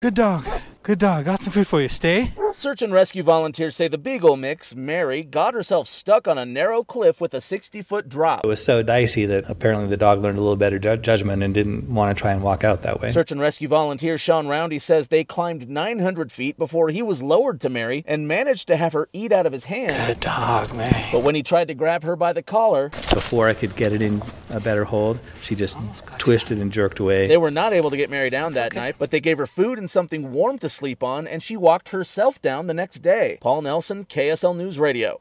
Good dog. Good dog. Got some food for you. Stay. Search and rescue volunteers say the Beagle mix, Mary, got herself stuck on a narrow cliff with a 60-foot drop. It was so dicey that apparently the dog learned a little better judgment and didn't want to try and walk out that way. Search and rescue volunteer Sean Roundy says they climbed 900 feet before he was lowered to Mary and managed to have her eat out of his hand. Good dog, Mary. But when he tried to grab her by the collar, before I could get it in a better hold, she just twisted and jerked away. They were not able to get Mary down that night, but they gave her food and something warm to sleep on, and she walked herself down the next day. Paul Nelson, KSL News Radio.